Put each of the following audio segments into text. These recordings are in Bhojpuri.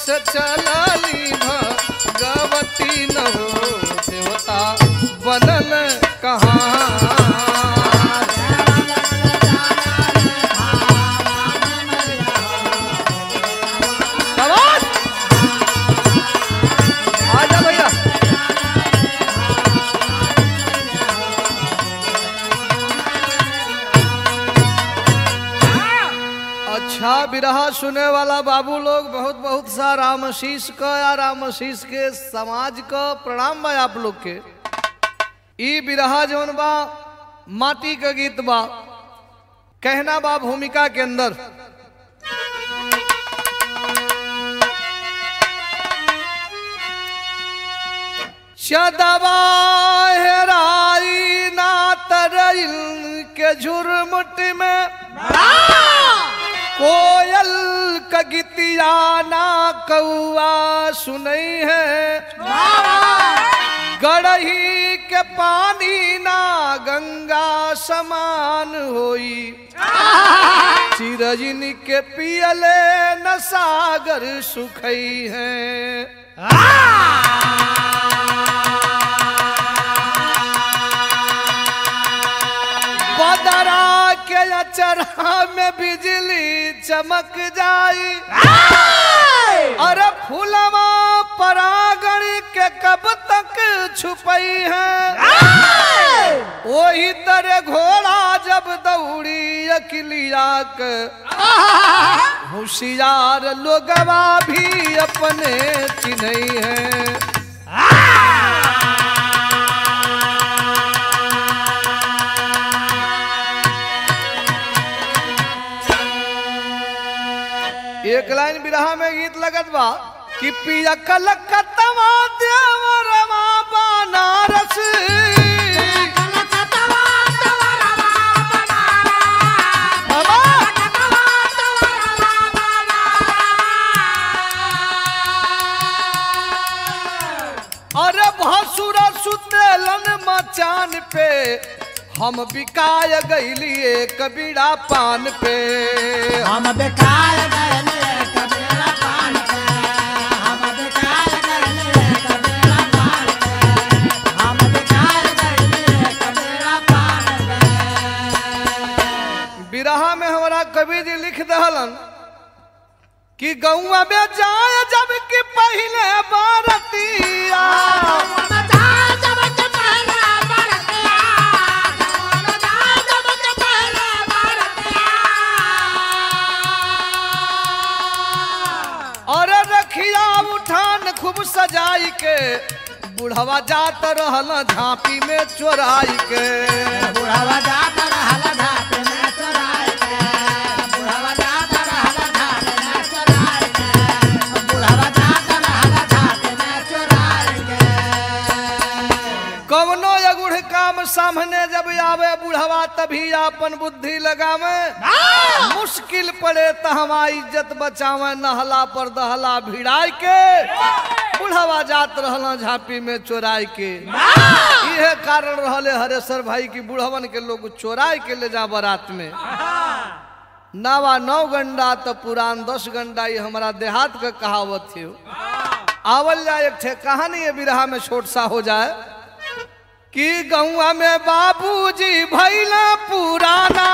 से चलली भगवती न हो देवता बनल कहाँ। आजा भैया। अच्छा बिरहा सुने वाला बाबू लोग बहुत बहुत सा रामशीष का या रामशीष के समाज का प्रणाम बा आप लोग के। ई बिरहा जौन बा माटी का गीत बा, कहना बा भूमिका के अंदर। शदबा हेराई ना तरइल के झुरमुट में, कोयल का गीतिया ना कौआ सुनई है, गड़ही के पानी ना गंगा समान होई, चिरजिन के पियले न सागर सुखई है। बदरा के अचरा में बिजली चमक जाई, अरे फूलवा परागण के कब तक छुपई है, वही तरह घोड़ा जब दौड़ी अकिलिया के, होशियार लोगवा भी अपने चिन्हई है। एक लाइन बिरहा में गीत लगत बा कि पिया कलकत्ता देवरमा बनारस, अरे भसुर सुतेलन मचान पे, हम बिकाय गईलिए कबीरा पान पे, हम बिकाय गईलिए कबीरा पान पे, हम बिकाय गईलिए कबीरा पान पे, हम बिकाय गईलिए कबीरा पान पे। बिरहा में हमारा कवि जी लिख दहलन कि गौआ में जाए जब कि पहले बारतिया, उठान खूब सजाई के, बुढ़वा जात रहल झांपी में चोराई के, बुढ़वा जात रहल झांपी में चोराई के, बुढ़वा जात रहल झांपी में चोराई के, बुढ़वा जात रहल झांपी में चोराई के। कवनो अगुढ़ काम सामने जब आवे बुढ़वा तभी अपन बुद्धि लगावे, मुश्किल पड़े तो हमारी इज्जत बचावे, नहला पर दहला भिड़ाई के, बुढ़वा जात रहला झांपी में चोराई के। यह कारण रहले हरेश्वर भाई की बुढ़वन के लोग चोराई के ले जा बारात में। नावा 9 गंडा तो पुरान 10 गंडा, ये हमारा देहात का कहावत थी। आवल जाए एक ठे कहानी है बिरहा में छोट सा हो जाए कि गौआ में बाबूजी भैला पुराना,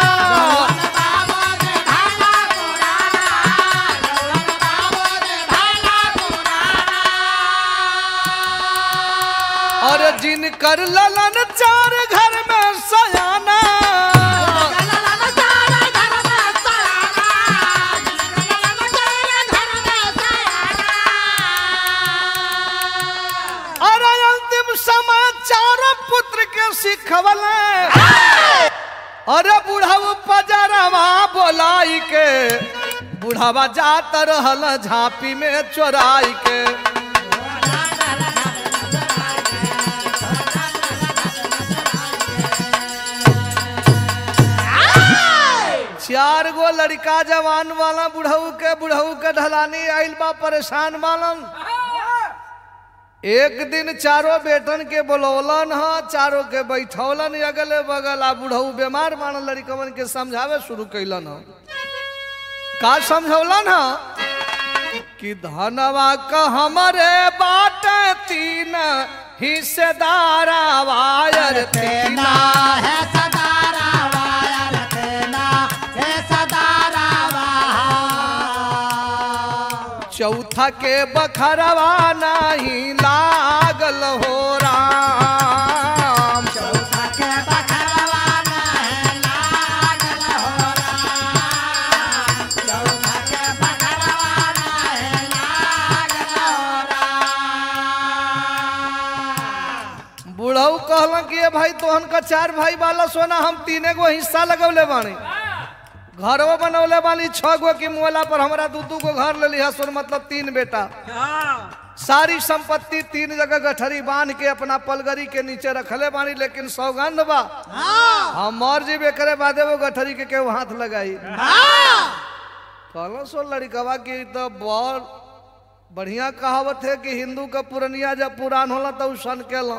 और जिनकर ललन 4 घर में सयाना, और अंतिम समाचार पुत्र के सिखवले, अरे बुढ़ऊ पजरवा बोलाई के, बुढ़वा जात रहल झांपी में चोराई के। 4 गो लड़का जवान वाला बुढ़ऊ के ढलानी आइल बा परेशान वालन। एक दिन चारों बेटन के बोलौलन ह, चारों के बैठौलन अगले बगल, आ बुढ़ऊ बीमार मानल लड़कवन के समझावे शुरू कैलन ह। का समझौलन ह कि धनवा का हमरे बाटे तीन हिस्सेदार वायर तेना तीना है सदारा वायर तेना है सदारा वाहा चौथा के बखरवा नहीं लागल हो राम चौथा के बखरवाना है लागल हो राम चौथा के बखरवाना है लागल हो राम बुढ़ऊ कहलन कि ये भाई तोहन का 4 भाई वाला सोना हम 3 गो हिस्सा लगौले बानी घरवा बनौले बानी 6 गो की मुहला पर हमरा 2 गो घर ले लिया सोन मतलब 3 बेटा सारी संपत्ति 3 जगह गठरी बांध के अपना पलगरी के नीचे रखले बानी लेकिन सौगंध बा हम मर जीबे करे बादे वो गठरी के केहू हाथ लगाई कहलो सो लड़कवा की तो बहुत बढ़िया कहावत है कि हिंदू का पुरनिया जब पुरान होला तो सन केलो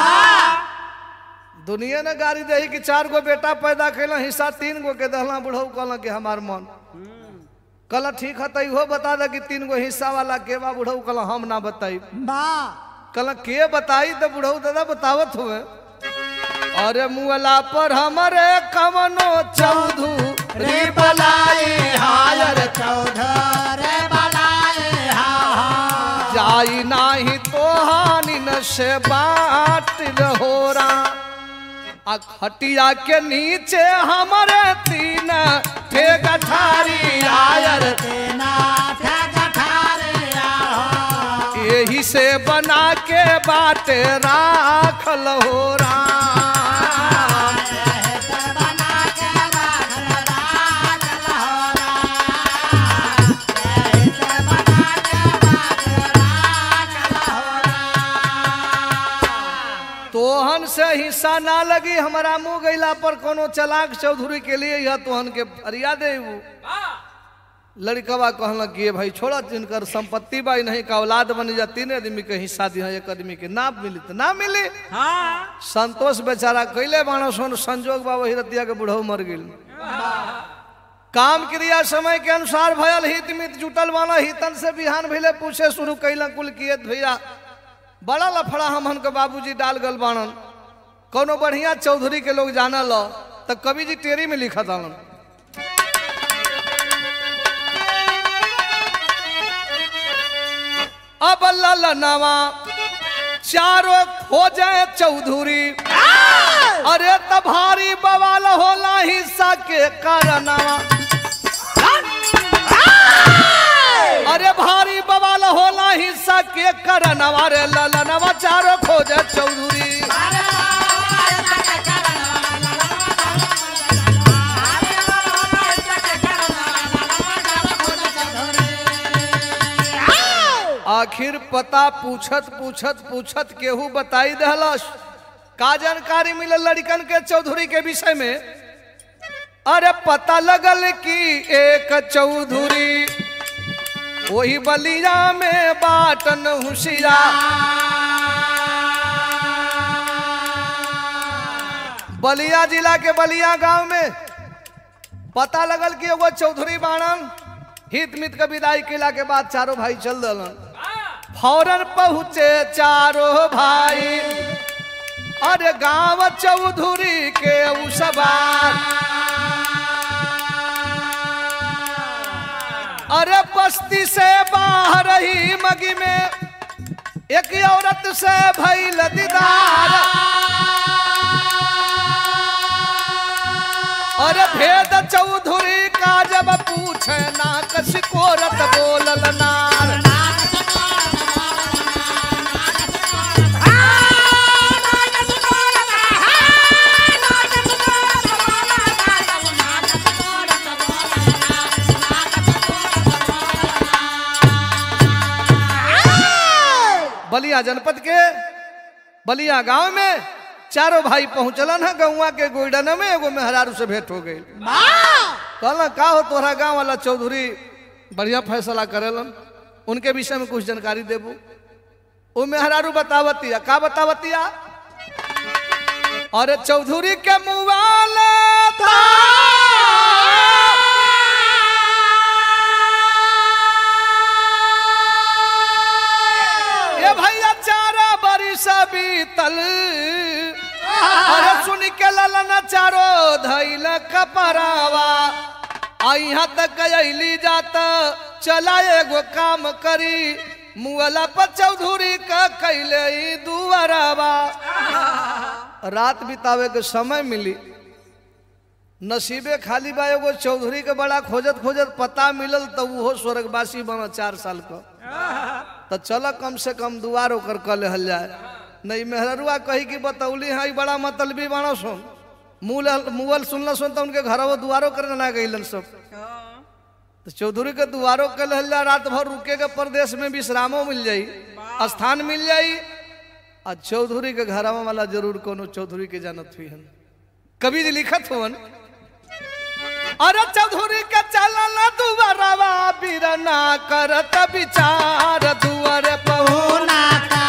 दुनिया ने गाड़ी दही कि 4 गो बेटा पैदा कैल हिस्सा 3 गो के दहला बुढ़ऊ कहल कि हमार मन कहल ठीक है तो इहो बता दे कि 3 गो हिस्सा वाला के बा बुढ़ऊ कहल हम ना बताई कहल के बताई तो बुढ़ऊ दादा बतावत हुए अरे मुअला पर हमरे कवनो चौधू रे बलाए हायर चौधरे बलाए हा जाई नाही तो हानि न से बाट रहोरा आ खटिया के नीचे हमारे 3 थे गठारी आयर तेना थे गठारे आहो यही से बना के बाटे राखल हो राम बना के बाखर राखल हो राम बना के बाखर राखल हो राम तोहन से हिस्सा ना लगी हमारा मुंह गईला पर कोनो चलाक चौधरी के लिए यह तोहन के फरियाद है वो लड़कवा कहल कि ये भाई छोड़ा जिनकर संपत्ति बाई नहीं का औलाद बन जा 3 आदमी के हिस्सा दिया 1 आदमी के ना मिली तो ना मिली संतोष बेचारा कैले बाणो सोन संजोग बा वही रतिया के बुढ़ऊ मर गेल काम क्रिया समय के अनुसार भयल हित मित जुटल बाना हितन से बिहान भइले पूछे शुरू कैला कुल किए भैया बड़ा लफड़ा हमन के बाबूजी डाल गल बाणन कोनो बढ़िया चौधरी के लोग जाना लो तो कवि जी टेरी में लिखा था अब ललनवा चारों खोजे चौधरी अरे तभारी बवाल होला हिस्सा के कारणवा अरे भारी बवाल होला हिस्सा के कारणवा रे ललनवा चारों खोजे चौधरी आखिर पता पूछत पूछत पूछत केहू बताई दहलस का जानकारी मिलल लड़कन के चौधरी के विषय में अरे पता लगल कि एक चौधरी वही बलिया में बाटन हुशिया बलिया जिला के बलिया गांव में पता लगल कि एगो चौधरी बाणन हित मित के विदाई केला के बाद चारों भाई चल दलन फौरन पहुँचे चारों भाई अरे गांव चौधरी के उसबार अरे बस्ती से बाहर ही मगी में एक औरत से भइल दीदार अरे भेद चौधरी का जब पूछे ना कसी कोरत बोलल नार बलिया जनपद के बलिया गांव में चारों भाई पहुंचलन है गौवा के गोइडन में एगो मेहरारू से भेंट हो गई कहला का हो तोहरा गांव वाला चौधरी बढ़िया फैसला करेलन उनके विषय में कुछ जानकारी देबू वो मेहरारू बतावतिया का बतावतिया अरे चौधरी के मुवाला था अरे भैया 4 बरिस बीतल अरे सुन के ललन चारो धैल कपरावा यहाँ तक अली जाता चला एगो काम करी मुअला पर चौधरी का कैले दुआरावा रात बितावे के समय मिली नसीबे खाली बा एगो चौधरी के बड़ा खोजत खोजत पता मिलल तो वो स्वर्गवासी बना 4 साल का तो चल कम से कम दुआर ओकर कल हल जाए नहीं मेहरुआ कही कि बतौली है बड़ा मतलबी बना सुन मुअल सुनल सुन तो उनके घर वो दुआरो करने ना गईलन सब तो चौधरी के दुआरो कल हल जाए रात भर रुके के प्रदेश में विश्रामो मिल जाई स्थान मिल जाई और चौधरी के घर वाला जरूर कोनो चौधरी के जानत हुई हन कभी जी लिखत हुन अरे चौधरी के चलल दुआरवा बिरना करत विचार दुआरे पहुना का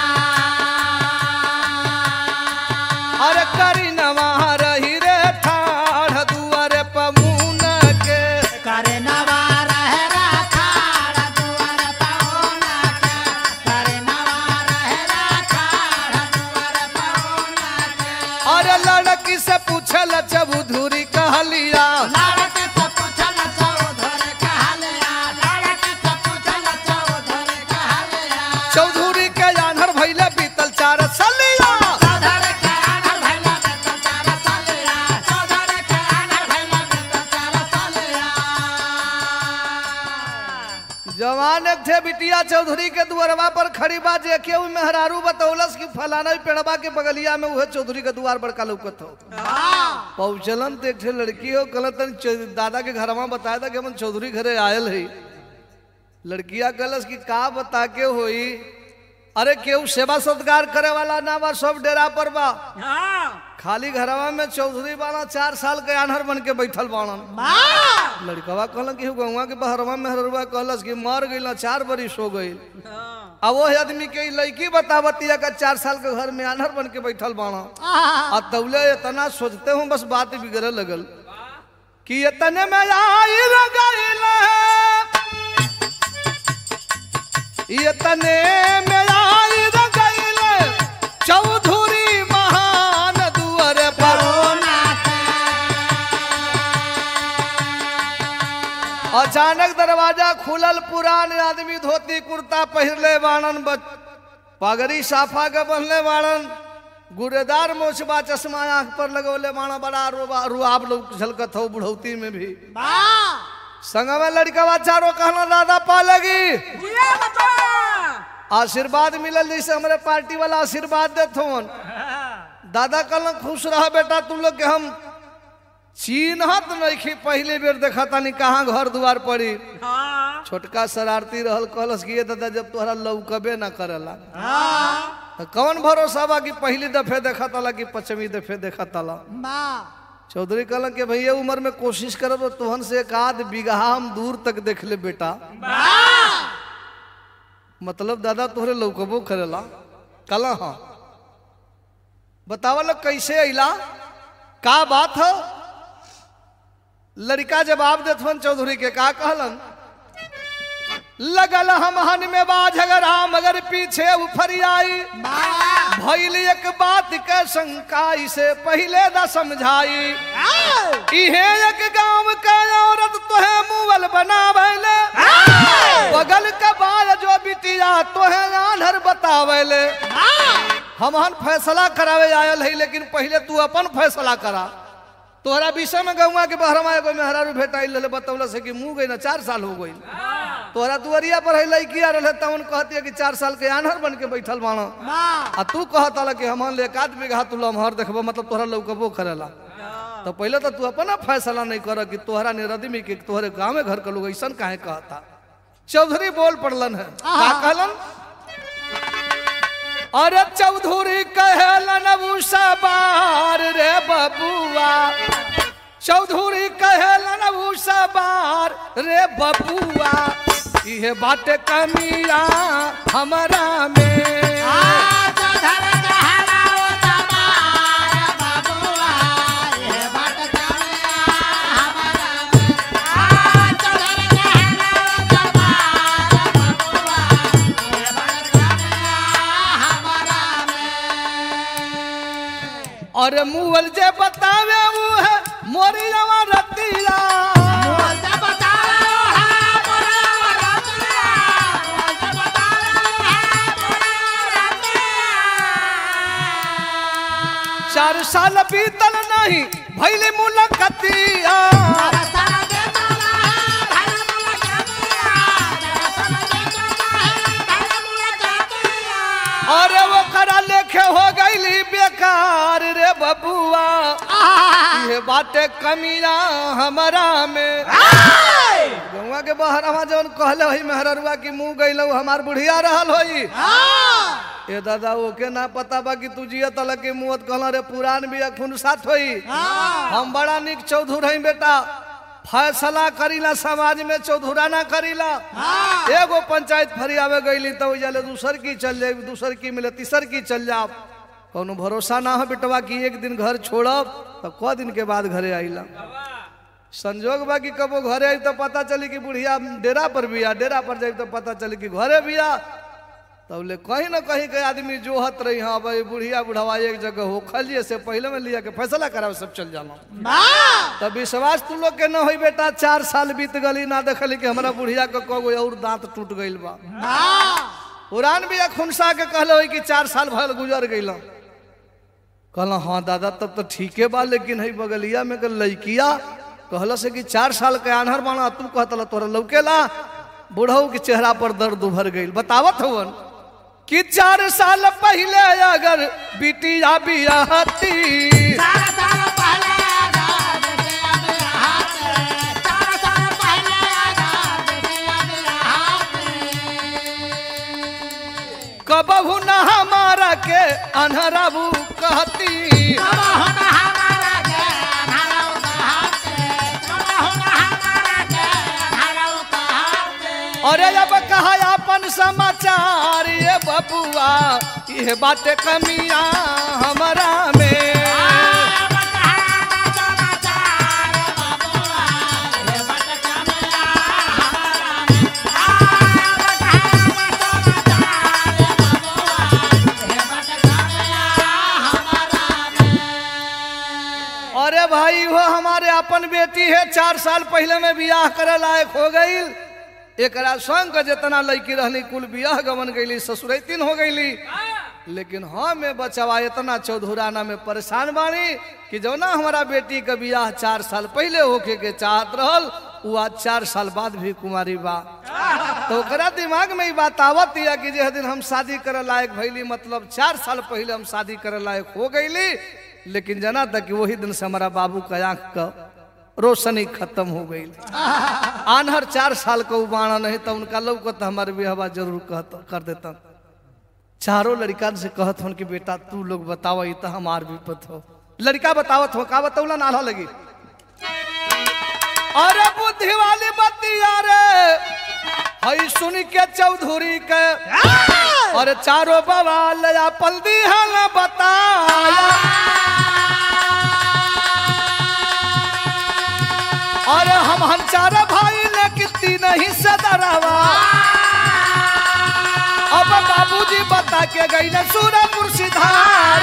अरे करी नवा रही रे ठाड़ दुआरे पमुना के करे नवा रहे रा ठाड़ दुआरे पहुना के करे नवा रहे रा ठाड़ दुआरे पहुना के अरे लड़की से पूछल चौधरी कहलिया चौधरी के आन्हर भैले बीतल 4 सालिया जवान एक थे बिटिया चौधरी के दुआरवा पर खड़ी बा जे के मेहरारू बतौलस कि फलाना पेड़वा के बगलिया में वह चौधरी के दुआर बड़का लौकत हो पहुंचलन तो एक थे लड़की हो कहलन दादा के घरवा बताया था कि हम चौधरी घरे आयल है लड़किया कहलस कि का बता के होई अरे केहू सेवा सत्कार करे वाला ना बा सब डेरा पर बा खाली घरवा में चौधरी बाना 4 साल के आन्हर बन के बैठल बाणन लड़कवा कहलन कि गौवा के बहरवा मेहरवा कहलस कि मर गई 4 बरिस हो गई अब वो आदमी के लड़की बतावतिया का 4 साल के घर में आन्हर बन के बैठल बाणा और तौले इतना सोचते हूँ बस बात बिगड़े लगल कि इतने में आई इतने में आई चौधरी महान दुआर पर अचानक दरवाजा खुलल पुरान आदमी धोती कुर्ता पहिरले बाणन पगड़ी साफा के बनले बाणन गुरेदार मोचबा चश्मा आंख पर लगौले बाणा बड़ा रुआब लोग झलकत हो बुढ़ौती में भी संग में लड़का चारों कहना दादा पा लगी आशीर्वाद मिलल जैसे हमारे पार्टी वाला आशीर्वाद देते हो दादा कहना खुश रहा बेटा तुम लोग के हम चिन्हत नहीं पहले बेर देखा तानी कहाँ घर द्वार पड़ी छोटका शरारती रहल कहलस कि ये दादा जब तोहरा लौकबे ना करेला तो कौन भरोसा बा कि पहली दफे देखा ताला कि 5वीं दफे देखा ताला चौधरी कहला कि भैया उम्र में कोशिश करब तो तुहन से 1 बीघा हम दूर तक देख ले बेटा मतलब दादा तोहरे लौकबो करेला कला हाँ बतावल कैसे अला का बात है लड़का जवाब देथवन चौधरी के का कहलन लगल हम हन में बा झगड़ा मगर पीछे उफरियाई भइल एक बात के शंकाई से पहले न समझाई इहे एक गांव का औरत तोहे मुअल बनावेले बगल का बाल जो बिटिया तोहे आन्हर बतावेले हमहन फैसला करावे आयल है लेकिन पहले तू अपन फैसला करा तोहरा विषय में गौवा के बहरमा एगो मेहरारू भेटाइल रहे बतौल से कि मुँह गई ना 4 साल हो गई तोहरा दुआरिया पर है लड़किया रहे तवन कहती है कि 4 साल के आन्हर बन के बैठल बाना आ तू कहता कि हम 1 बीघा तू लम्हर देखबो मतलब तोहरा लौकबो करेला तो पहले तो तू अपना फैसला नहीं कर कि तोहरा निरदमी के तोहरे गाँव घर के लोग ऐसा काहे कहता चौधरी बोल पड़लन है का कहलन अरे चौधरी कहलन उषा बार रे बबुआ चौधरी कहलन उषा बार रे बबुआ इहे बाटे कमिया हमरा में और मुअल जे बतावे वो है मोरी रतिया चार साल बीतल नहीं भैली मुलाकातिया अरे वो करा लेखे हो गईली बेकार रे बबुआ ये बातें कमियां हमारा में गौवा के बाहर हमार जौन कहले होई मेहररुआ की मुंह गईलो हमार बुढ़िया रहल होई ए दादा ओके ना पता बा कि तू जिया तल के मुंह कहला रे पुरान भी खून साथ होई हम बड़ा निक चौधुर हई बेटा फैसला करीला समाज में चौधुराना करीला एगो पंचायत फरियावे गईली तो जाले दूसर की चल जाए दूसर की मिले तीसर की चल जाओ कोनो भरोसा ना हो बेटवा कि एक दिन घर छोड़ब तो क दिन के बाद घरे आईला संजोग बा कि कबो घरे आई तो पता चली कि बुढ़िया डेरा पर बिया डेरा पर जाई तो पता चली कि घरे बिया तब ले कहीं ना कहीं के आदमी जोहत रही हाँ भाई बुढ़िया बुढ़ावा एक जगह हो खलिए से पहले में लिया के फैसला करावे सब चल जाना तब विश्वास तू लोग के न होई बेटा 4 साल बीत गली ना देखली कि हमारा बुढ़िया के कगो और दांत टूट गइल बा पुरान भी खुनसा के कहले होई कि 4 साल भल गुजर गइल कहला हाँ दादा तब तो ठीके बा लेकिन है बगलिया में के लइकिया कहला से कि 4 साल के आन्हर बाना तू कहतला तोरा लौकेला बुढ़ऊ के चेहरा पर दर्द उभर गइल बतावत हवन कि 4 साल पहले अगर बिटिया बियाहती कबहू न हमारा के अनहराबू कहती अरे अब कहा अपन समाचार ये बबुआ ये बातें कमियां हमारा में अरे भाई वो हमारे अपन बेटी है 4 साल पहले में बियाह करे लायक हो गई एक संग का जितना लड़की रहली कुल बियाह गवन गईली ससुरैतिन हो गईली लेकिन हमें बचवा इतना चौधुराना में परेशान बानी कि जो ना हमारा बेटी का बियाह 4 साल पहले होके के चाहत रहल वो आज 4 साल बाद भी कुमारी बा तो ओकरा दिमाग में ही बात आवत है कि जे दिन हम शादी करे लायक भइली मतलब 4 साल पहले हम शादी करे लायक हो गईली लेकिन जना था कि वही दिन से हमारा बाबू का आंख का रोशनी खत्म हो गई आनहर 4 साल को उबाना नहीं तो उनका लोग तो हमारे बिहवा जरूर कर देता चारों लड़का से कहत हन कि बेटा तू लोग बताओ ये तो हमार विपत हो लड़का बतावत हो का बताऊला नाला लगी अरे बुद्धि वाली बतिया रे हई सुन के चौधरी के और चारों बवाल या पल्दी हल बताया और हम चारे भाई ने कितनी नहीं सदरवा अब बाबूजी बता के गई न सूरपुर सिधार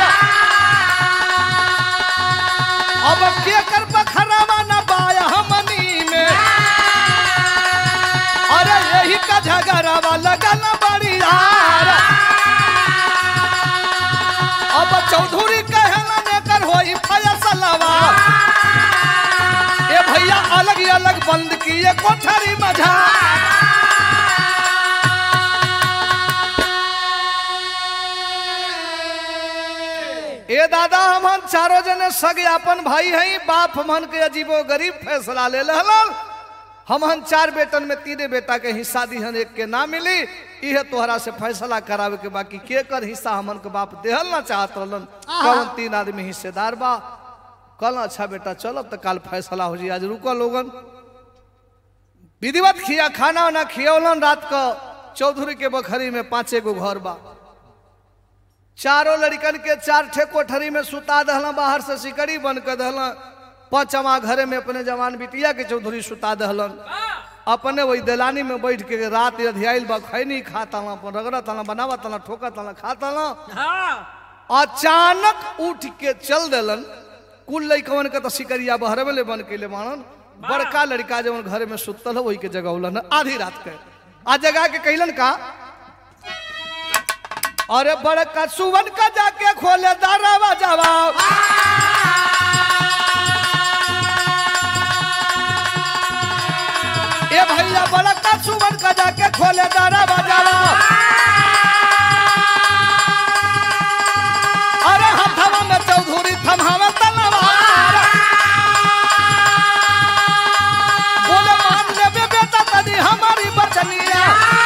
अब के कर बखरावा न बाया हमनी में अरे यही का झगड़ावा लगा न बड़ी यार अब चौधरी कहला ने कर होई फैसलावा ए भैया अलग ही अलग बंद किए कोठरी मझा ए दादा हम चारों जने सगे अपन भाई हैं बाप मन के अजीबो गरीब फैसला ले लहल हम 4 बेटन में 3 बेटा के हिस्सा दिहन एक के ना मिली इहे तोहरा से फैसला करावे के बाकी के कर हिस्सा हमन के बाप देहल ना चाहत रहलन कौन 3 आदमी हिस्सेदार बा कल अच्छा बेटा चलो तो कल फैसला हो जी आज रुको लोगन विधिवत खिया खाना ना खियौलन रात को चौधरी के बखरी में 5 गो घर बा चारों लड़कन के 4 ठे कोठरी में सुता दहला बाहर से सिकड़ी बन कर दहला 5वां घरे में अपने जवान बिटिया के चौधरी सुता दहलन अपने वही दलानी में बैठ के रात अधियाइल बा खैनी खाता अपन रगड़त बनावत ठोकत खाता अचानक उठ के चल दिलन। कुल लइकवन के तो शिकरिया बहरवे ले बन के ले मानन। बड़का लड़का जवन घर में सुतल है वही के जगौलन आधी रात के। आ जगा के कहलन का, अरे बड़का सुवन का जाके खोले दरवा जवाब। ए भैया बड़का सुवन का जाके खोले दरवा जवाब। अरे हथवा में चौधरी थमावे तलवार। बोले मान लेबे बेटा तनी हमारी बचनिया।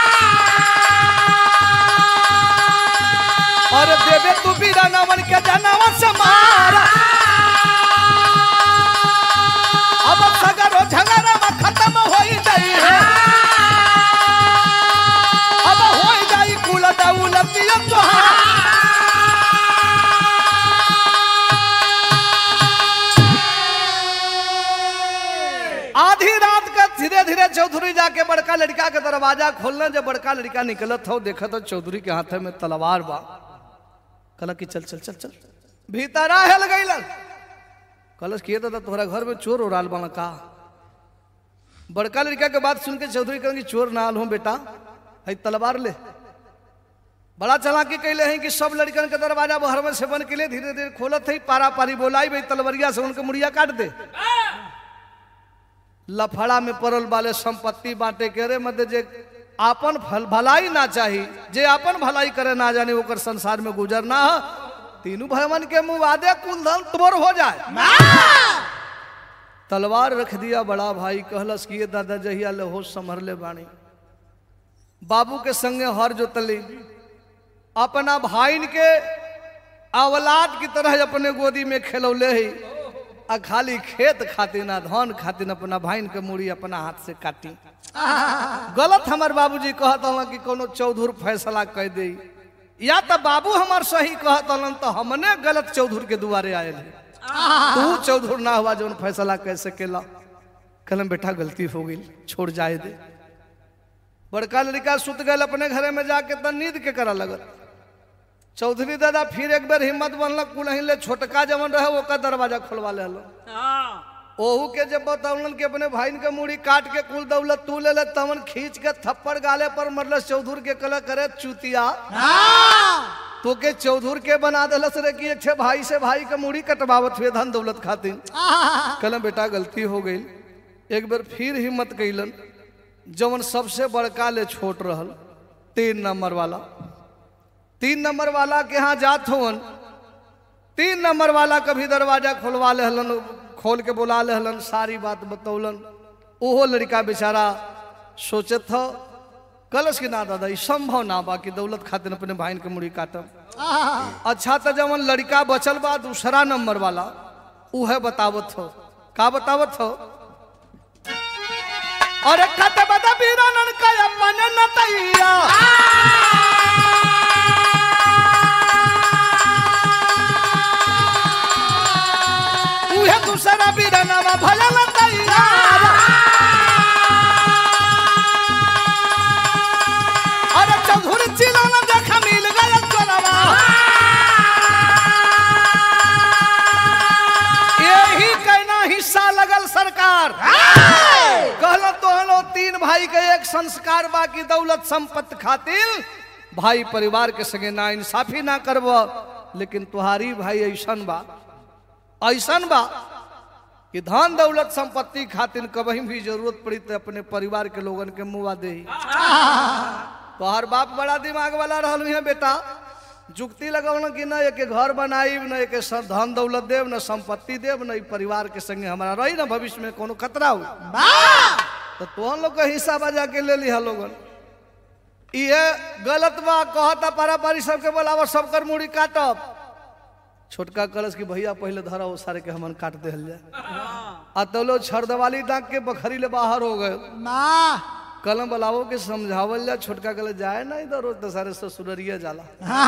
और देवे तू बीरा नवन के जनवा से मारा। अब सगरो झगड़ा में खत्म हो जाई है। अब हो जाई कुल दौलतिया तोहार। आधी रात का धीरे धीरे चौधरी जाके बड़का लड़का के दरवाजा खोलना। जब बड़का लड़का निकलत हो देखा तो चौधरी के हाथ में तलवार बा। कहला कि चल चल चल चल भीतर हेल गईलन। कहलस किए तो तोहरा घर में चोर उड़ाल बना का। बड़का लड़का के बात सुन के चौधरी कहेंगे चोर ना आल हूं बेटा, है तलवार ले। बड़ा चालाकी कैले हैं कि सब लड़कन के दरवाजा बाहर में से बन के लिए धीरे धीरे खोलत है। पारा पारी बोलाई भाई तलवरिया से उनके मुड़िया काट दे। लफड़ा में पड़ल वाले संपत्ति बांटे के रे मत जे आपन भलाई ना चाही, जे आपन भलाई करे ना जाने ओकर संसार में गुजर ना हो। तीनों भयमन के मुंह वादे कुल धन तोर हो जाए। तलवार रख दिया बड़ा भाई। कहलस कि ये दादा जहिया ले होश संभर ले बाणी। बाबू के संगे हर जोतली। अपना भाई के औलाद की तरह अपने गोदी में खेलौले ही। आ खाली खेत खातिर ना धन खातिर अपना भाई के मुड़ी अपना हाथ से काटी। गलत हमार बाबूजी कहता कि कोनो चौधुर फैसला कह दे, या तो बाबू हमार सही कहता तो हमने गलत चौधुर के दुआरे आए। तू चौधुर ना हुआ जो फैसला कैसे केला। कहलन बेटा गलती हो गई छोड़ जाए दे। बड़का लड़का सुत गए अपने घरे में जाके तो नींद के करा लगल। चौधरी दादा फिर एक बार हिम्मत बनलक कुलही ले छोटका जवन रहे वो का दरवाजा खोलवा ले। ओहू के जब बताउलन कि अपने भाई के मुड़ी काट के कुल दौलत तू ले तवन खींच के थप्पड़ गाले पर मरलस। चौधुर के कल करे चुतिया तो के चौधुर के बना दिलस रे कि एक भाई से भाई के मुड़ी कटवावत हुए धन दौलत खातिर। कहलन बेटा गलती हो गई। एक बार फिर हिम्मत कैलन। जवन सबसे बड़का ले छोट रहल 3 नंबर वाला। 3 नंबर वाला के यहाँ जात होवन। 3 नंबर वाला कभी दरवाजा खोलवा ले हलन, खोल के बुला ले हलन, सारी बात बतौलन। ओहो लड़का बेचारा सोचत हो कलश की ना दादा ये संभव ना बा कि दौलत खातिर अपने भाई के मुड़ी काटम। अच्छा तो जवन लड़का बचल बा दूसरा नंबर वाला उहे बतावत हो। का बतावत हो? और कत बता बीरानन का अपन नतैया। उहे दूसरा बीरानवा भला नतैया। अरे चौधरी चिलौना देखा मिल गया चोरवा। यही कहना हिस्सा लगल सरकार। कहलो तो हलो 3 भाई के एक संस्कार बा की दौलत संपत्ति खातिर भाई परिवार के संगे ना इंसाफी ना करब। लेकिन तुम्हारी भाई ऐसन बा कि धन दौलत संपत्ति खातिर कभी भी जरूरत पड़ी तो अपने परिवार के लोगन के मुआ दे। तोहर बाप बड़ा दिमाग वाला रहल है बेटा। जुक्ति लगौन कि न एक घर बनाई न एक धन दौलत देव न संपत्ति देव न परिवार के संगे हमारा रही न भविष्य में कोनो खतरा हो तो तुम लोग का हिस्सा बजा के ले लिया लोगन। ये गलत बा। कहता पारा पारी सबके बोलाव सबकर मुड़ी काटब। छोटका कलश की भैया पहले धरा वो सारे के हमन काट दे जाए। आ तो लोग छरदवाली डाक के बखरी ले बाहर हो गए। कलम बलावो के समझावल जा। छोटका कल जाए ना इधर रोज दशहरे ससुररिया जाला।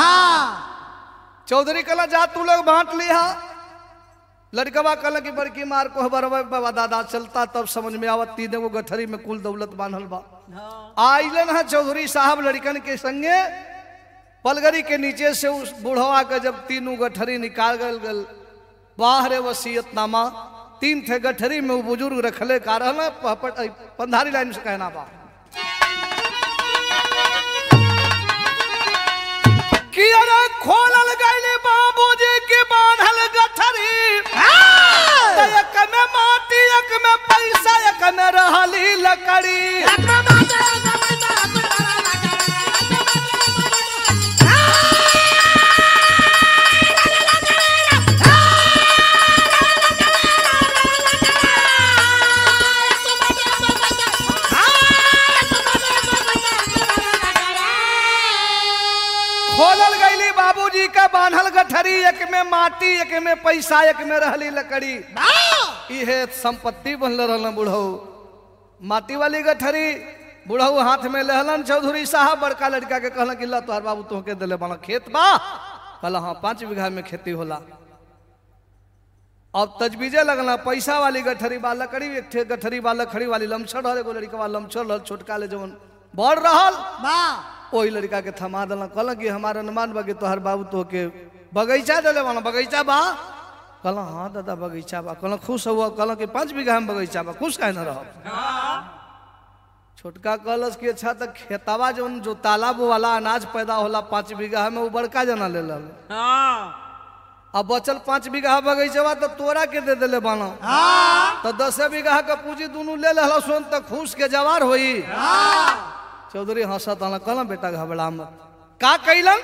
चौधरी कला जा तू लोग बांट लिया। लड़कवा कल की बड़की मार को बाबा दादा चलता तब समझ में आवत 3 गो गठरी में कुल दौलत बांधल बा। आइलन है चौधरी साहब लड़कन के संगे पलगरी के नीचे से उस बुढ़वा के जब तीनों गठरी निकाल गल बाहर वसीयतनामा 3 थे गठरी में वो बुजुर्ग रखले का रहना पंधारी लाइन से कहना बा कि अरे खोलल गइले बाबूजी के बांधल गठरी एक में माटी एक में पैसा एक में रहली लकड़ी खोलल गईली बाबूजी का बांधल गठरी एक में माटी एक में पैसा एक में रहली लकड़ी इहे संपत्ति बनल रहलन बुढ़ऊ माटी वाली गठरी बुढ़ऊ हाथ में लहलन चौधरी साहब बड़का लड़का के कहलन कि ला तोहर बाबू तोहके देले बना खेत बा कहला हाँ 5 बीघा में खेती होला अब तजबीजे लगना पैसा वाली गठरी बा लकड़ी एक ठे गठरी बा लकड़ी वाली लमछड़ रहल एगो लड़का लमछड़ रहल छोटका ले जवन बढ़ रहल वही लड़का के थमा दिल कहल कि हमारा अनुमान बा कि तोहर बाबू तो के बगीचा दिले बना बगीचा बा कहल हाँ दादा बगीचा बा कहल खुश हुआ कहल कि 5 बीघा में बगीचा बा खुश काहे न रह छोटका कहलस कि अच्छा तक खेतवा जो तालाब वाला अनाज पैदा होला 5 बीघा में वो बड़का जना ले लल अब बचल 5 बीघा बगीचा तो तोरा के दे दिले बना तो 10 बीघा का पूंजी दोनों ले लहल सुन तो खुश के जवार होई चौधरी हंसत कहला बेटा घबरा मत का कैलन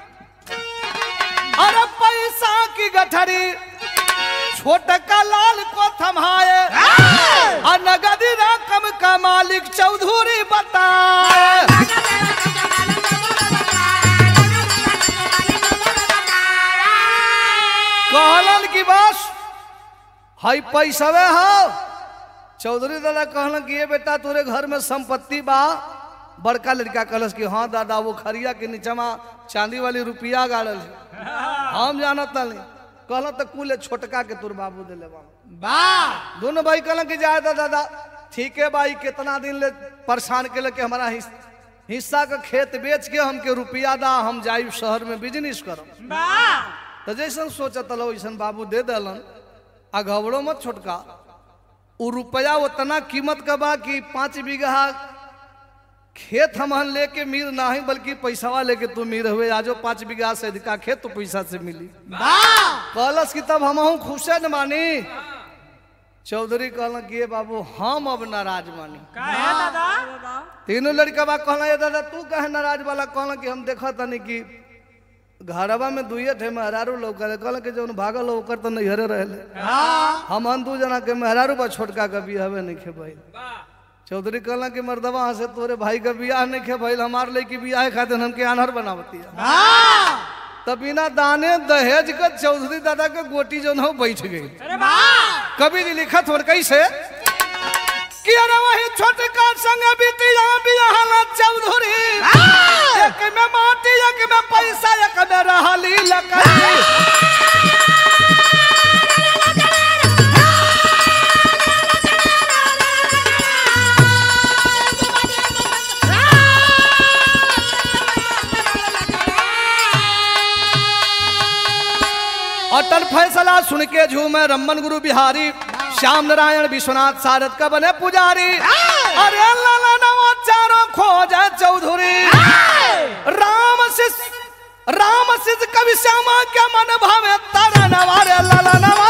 अरे पैसा की गठरी छोटका लाल को थमाए और नगदी रकम का मालिक चौधरी बताए कहलन की बस हाई पैसवे हो चौधरी दादा कहलन कि ये बेटा तोरे घर में संपत्ति बा बड़का लड़का कहलस कि हाँ दादा वो खरिया के नीचमा चांदी वाली रुपया गाड़ल हम जानत नहीं कहल तो कुल छोटका के तोर बाबू दिले बा दोनों भाई कहल कि जाए दादा ठीक है भाई कितना दिन ले परेशान के लेके हमारा हिस्सा का खेत बेच के हमके रुपया दा हम जाई शहर में बिजनेस करब तो जैसन सोचत लो वैसन बाबू दे दलन आ घबरो मत छोटका वो रुपया उतना कीमत का बा कि 5 बीघा खेत हम लेके मीर नहीं बल्कि पैसा लेके तू मीर हुए आजो 5 बीघा से अधिका खेत तो पैसा से मिली कहलस कि तब हम खुश न मानी चौधरी कहल कि बाबू हम अब नाराज मानी तीनों लड़का बा कहला दादा तू कहे नाराज वाला कहल कि हम देखा तनी कि घरवा में 2 ठे मेहरारू लोग कहल कि जौन भागल होकर तो नैहरे रहे हम 2 जना के मेहरारू बा छोटका का बियाहवे नहीं खे भाई चौधरी कहला कि मर्दवा से तोरे भाई का बियाह नहीं खे भाई हमार लड़की बियाह खातिर हमके आनहर बनावती है तब बिना दाने दहेज का चौधरी दादा के गोटी जो हो बैठ गई कभी नहीं लिखत और कैसे कि अरे वही छोटका संग बीतिया बियाहला चौधरी एक में माटी एक में पैसा एक में रहली लकड़ी अटल फैसला सुन के झूमे रमन गुरु बिहारी श्याम नारायण विश्वनाथ सारद का बने पुजारी अरे लाला नवा चारों खोजा चौधरी राम शिष कवि श्यामा के मन भावे तारा नवारे लाला नवा